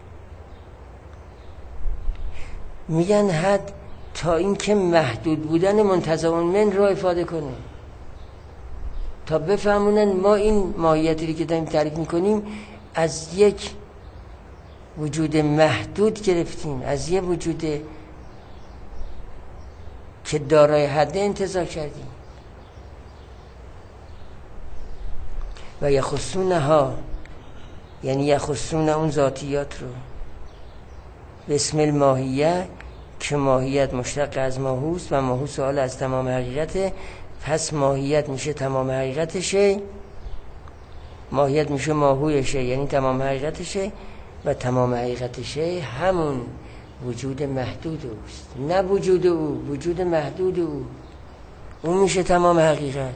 میگن حد تا اینکه محدود بودن منتزع من رو افاده کنه، تا بفهمونن ما این ماهیتی که داریم تعریف میکنیم از یک وجود محدود گرفتیم، از یک وجود که دارای حد انتزاع کردیم. و یخصونها یعنی یخصون اون ذاتیات رو به اسم الماهیه، که ماهیت مشتق از ماهوست و ماهو سؤال از تمام حقیقته، پس ماهیت میشه تمام حقیقتشه، ماهیت میشه ماهویشه یعنی تمام حقیقتشه، و تمام حقیقتشه همون وجود محدود اوست، نه وجود او، وجود محدود او، اون میشه تمام حقیقت.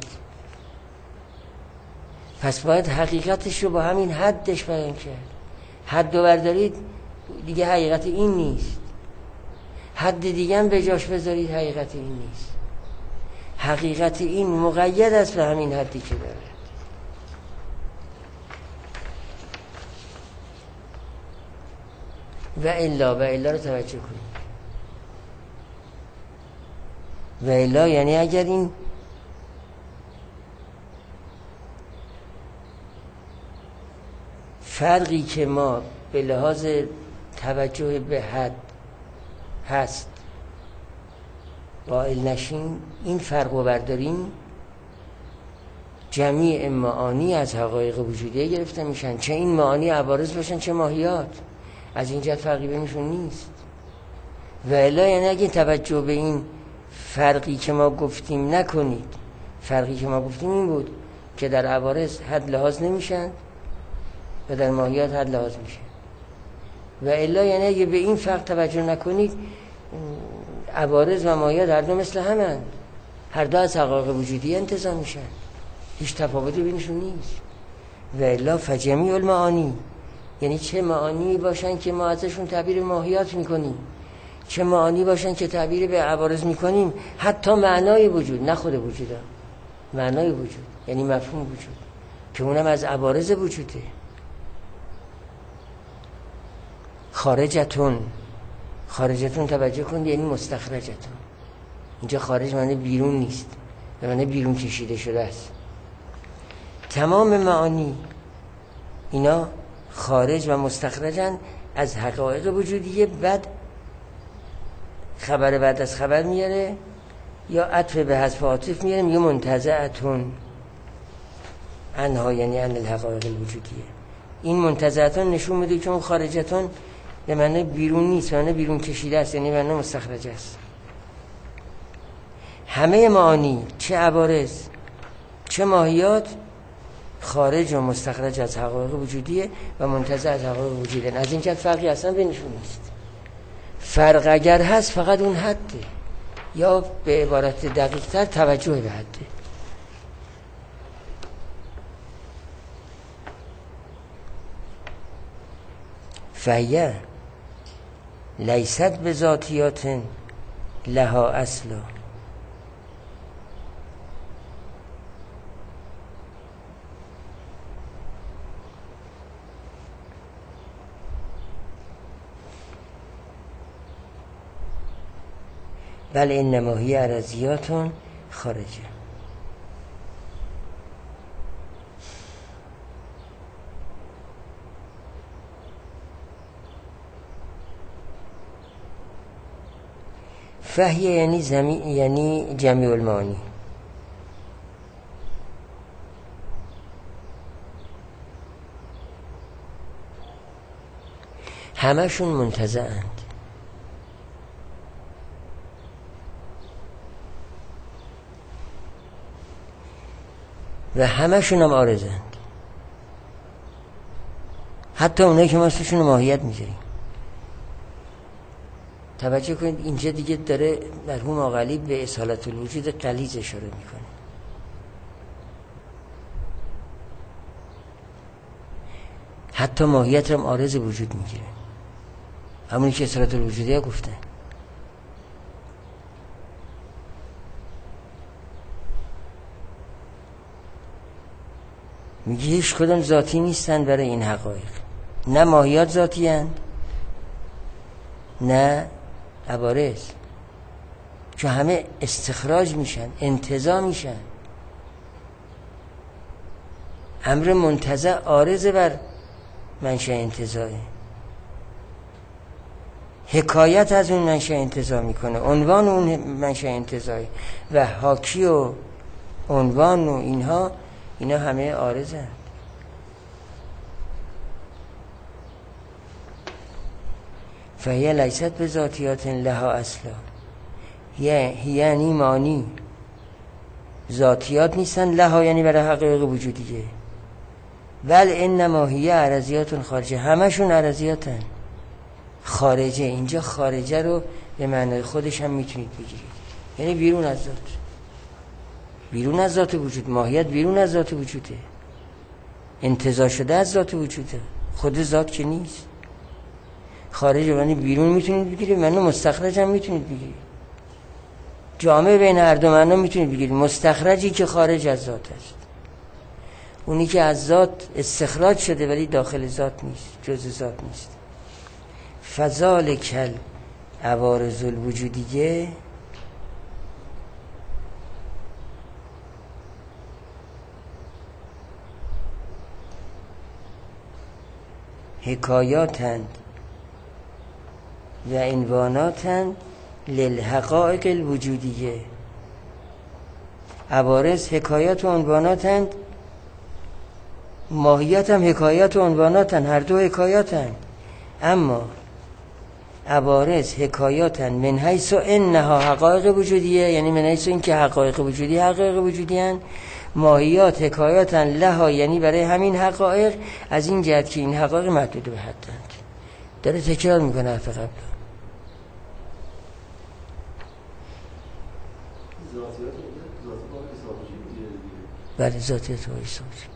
پس باید حقیقتش رو با همین حدش بیان کرد. حد رو بردارید دیگه حقیقت این نیست، حد دیگه هم به جاش بذارید حقیقت این نیست. حقیقت این مقید است به همین حدی که داره. و الا رو توجه کنید. و الا یعنی اگر این فرقی که ما به لحاظ توجه به حد هست قائل نشیم، این فرق رو برداریم، جمیع معانی از حقایق وجودیه گرفته میشن، چه این معانی عوارض باشن چه ماهیات، از این جهت فرقی بینشون نیست. و الا یعنی اگه توجه به این فرقی که ما گفتیم نکنید، فرقی که ما گفتیم این بود که در عوارض حد لحاظ نمیشن و در ماهیات حد لحاظ میشن. و الا یعنی اگه به این فرق توجه نکنید، عوارض و ماهیات هر دو مثل همند، هر دو از حقایق وجودی انتزاع میشن. هیچ تفاوتی بینشون نیست. و الا فجمیع المعانی، یعنی چه معانی باشن که ما ازشون تعبیر ماهیات میکنیم، چه معانی باشن که تعبیر به عوارض میکنیم، حتی معنای وجود، نه خود وجود ها، معنای وجود یعنی مفهوم وجود که اونم از عوارض وجوده. خارجتون توجه کن یعنی مستخرجتون. اینجا خارج معنی بیرون نیست، به معنی بیرون کشیده شده است. تمام معانی اینا خارج و مستخرجن از حقایق وجودیه. بعد خبر بعد از خبر میاره یا عطف به حذف عاطف میاره، میگه منتزعتون عنها، یعنی عن الحقایق الوجودیه. این منتزعتون نشون میده که اون خارجتون به معنی بیرون نیست، به معنی بیرون کشیده است، یعنی به معنی مستخرج است. همه معانی چه عوارض چه ماهیات خارج و مستخرج از حقایق وجودیه و منتزع از حقایق وجودیه. از این جهت فرقی اصلا بینشون نیست. فرق اگر هست فقط اون حده، یا به عبارت دقیق تر توجه به حده. فهیه لیست به ذاتیات لها اصلا، بل انما هی عرضیات خارجه. فهیه یعنی جمیع المعانی. همشون منتزعند و همشون هم عارضند، حتی اونایی که ما اسمشون ماهیت میذاریم. توجه کنید اینجا دیگه داره مرحوم آقلی به اصالت الوجود غلیظ اشاره میکنه. حتی ماهیت هم عارض وجود میگیره، همونی که اصالت الوجودی ها گفته. میگه هیچ کدام ذاتی نیستن برای این حقایق، نه ماهیات ذاتی هستند نه عوارض، چون همه استخراج میشن، انتزاع میشن. امر منتزع عارض بر منشأ انتزاعه، حکایت از اون منشأ انتزاع میکنه، عنوان اون منشأ انتزاعه و حاکی و عنوان و اینا همه عارضه. فهیه لیست به ذاتیات لها اصلا، یعنی معنی ذاتیات نیستن، لها یعنی برای حقایق وجودیه. بل انما هی عرضیات خارجه، همشون عرضیاتن خارجه. اینجا خارجه رو به معنای خودش هم میتونید بگیرید، یعنی بیرون از ذات، بیرون از ذات وجود. ماهیت بیرون از ذات وجوده، انتزاع شده از ذات وجوده، خود ذات که نیست. خارج یعنی بیرون میتونید بگیرید، معنی مستخرج هم میتونید بگیرید، جامع بین هر دو معنا میتونید بگیرید. مستخرجی که خارج از ذات است، اونی که از ذات استخراج شده ولی داخل ذات نیست، جزء ذات نیست. فذالک العوارض الوجودیه حکایاتند و عنواناتند للحقائق الوجودیه. عوارض حکایات و عنواناتند، ماهیت هم حکایات و عنواناتند، هر دو حکایاتند. اما عوارض حکایاتند من حیث انها حقایق وجودیه، یعنی من حیث این که حقایق وجودی حقایق وجودی هستند. ماهیات حکایاتن لها، یعنی برای همین حقایق، از این جهت که این حقایق محدود به حدند. داره تکرار میکنه حرف قبل. بله ذاتیت های ثابت.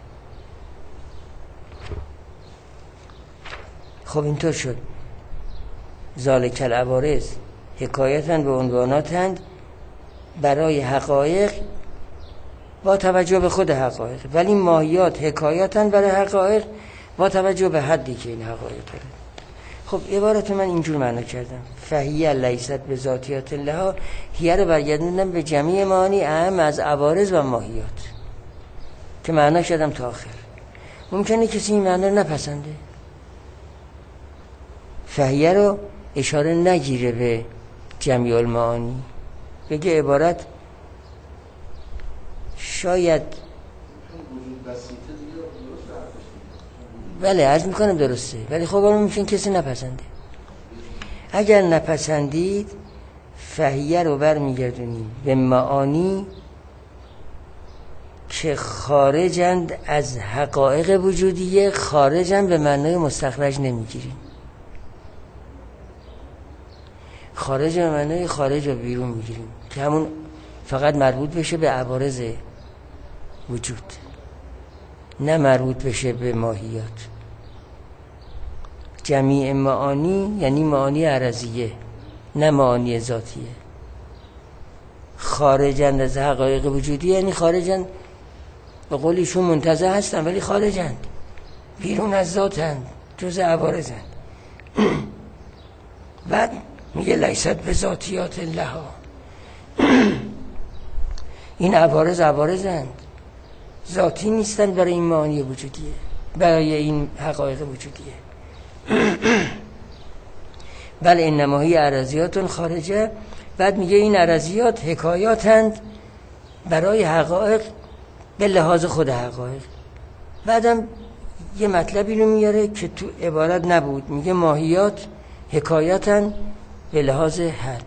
خب اینطور شد ذالک العوارض حکایتن به عنواناتند برای حقایق با توجه به خود حقایق، ولی ماهیات حکایتن برای حقایق با توجه به حدی که این حقایق داره. خب عبارت من اینجور معنا کردم فهیه لیست به ذاتیات لها، هیه رو برگردوندم به جمعی معانی اهم از عوارض و ماهیات که معنا کردم تا آخر. ممکنه کسی این معنا نپسنده، فهیه رو اشاره نگیره به جمعی المعانی، بگه عبارت شاید بله عرض میکنم درسته، ولی خب ممکن کسی نپسنده. اگر نپسندید فهیه رو برمیگردونیم به معانی که خارجند از حقایق وجودیه، خارجند به معنای مستخرج نمیگیریم، خارج به معنای خارج و بیرون میگیریم که همون فقط مربوط بشه به عوارض وجود، نه مربوط بشه به ماهیات. جمیع معانی یعنی معانی عرضیه نه معانی ذاتیه. خارجند از حقایق وجودی یعنی خارجند به قول ایشون منتزه هستن ولی خارجند، بیرون از ذاتند، جز عوارضند. بعد میگه لیست به ذاتیات لها، این عوارضند، ذاتی نیستن برای این معانی وجودیه، برای این حقایق وجودیه. بله انما هی عرضیات خارجه. بعد میگه این عرضیات حکایاتند برای حقایق به لحاظ خود حقایق. بعدم یه مطلبی رو میاره که تو عبارت نبود، میگه ماهیات حکایاتند به لحاظ حد،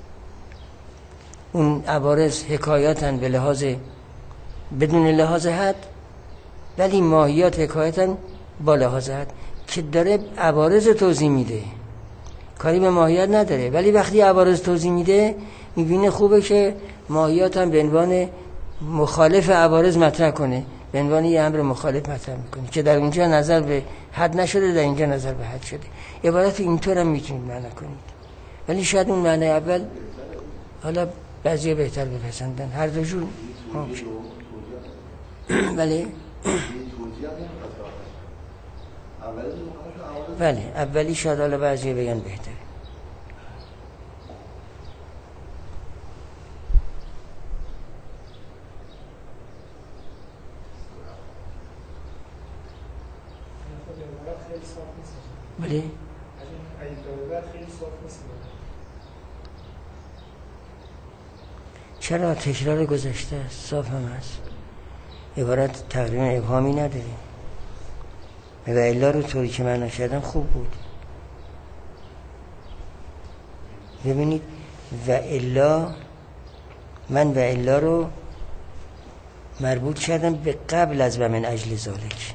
اون عوارض حکایاتن به لحاظ بدون لحاظ حد، ولی ماهیات حکایاتن با لحاظ حد، که داره عوارض توضیح میده، کاری به ماهیت نداره. ولی وقتی عوارض توضیح میده میبینه خوبه که ماهیات هم به عنوان مخالف عوارض مطرح کنه، به عنوان یه امر مخالف مطرح میکنه که در اونجا نظر به حد نشده، در اینجا نظر به حد شده. عبارت اینطور هم میتونید معنا کنید، ولی شاید اون معنی اول حالا بعضی بهتر بپسندن، هر دو جور ممکن. بله اولی شاید حالا بعضی بگن بهتره. بله چرا تکرار گذشته است، صاف هم هست، عبارت تقریبا ابهامی نداره. و الا رو طوری که من نشدم خوب بود. ببینید و الا، من و الا رو مربوط کردم به قبل از و من اجل ذالک.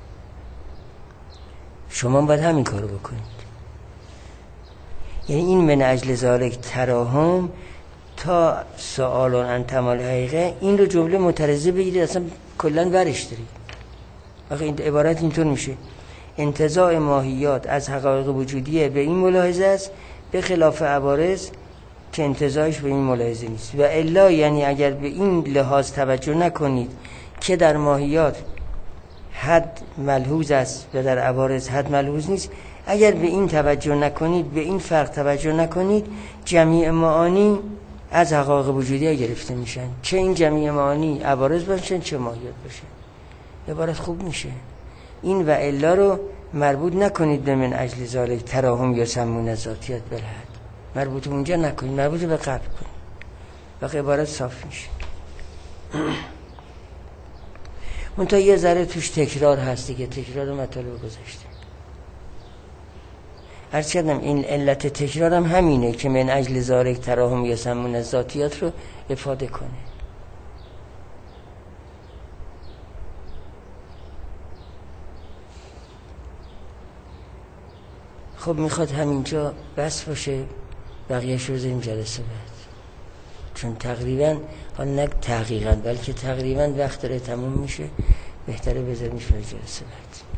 شما باید همین کارو بکنید، یعنی این من اجل ذالک تراهم تا سوالون عن تمام حقیقه، این رو جمله مترضی بگیرید اصلا کلن برش دارید. آخه این عبارت اینطور میشه: انتزاع ماهیات از حقایق وجودیه به این ملاحظه است، به خلاف عوارض که انتزاعش به این ملاحظه نیست. و الا یعنی اگر به این لحاظ توجه نکنید که در ماهیات حد ملحوظ است و در عوارض حد ملحوظ نیست، اگر به این توجه نکنید، به این فرق توجه نکنید، جمیع معانی از حقایق وجودیه گرفته میشن، چه این جمیع معانی عوارض باشن چه ماهیات باشن. عبارت خوب میشه. این و الا رو مربوط نکنید به من اجل ذالک تراهم یا سمون ذاتیت بالحد، مربوط اونجا نکنید، مربوط به قبل کنید، وقت عبارت صاف میشه. منتها یه ذره توش تکرار هست دیگه، تکرار مطالب گذاشته. عرض کردم این علت تکرارم همینه که من اجل ذالک تراهم یا سمون ذاتیت رو افاده کنه. خب میخواد همینجا بس باشه، بقیهش رو بذاریم جلسه بعد. چون تقریبا حالا نه تحقیقا بلکه تقریبا وقت داره تموم میشه، بهتره بذاریمش برای جلسه بعد.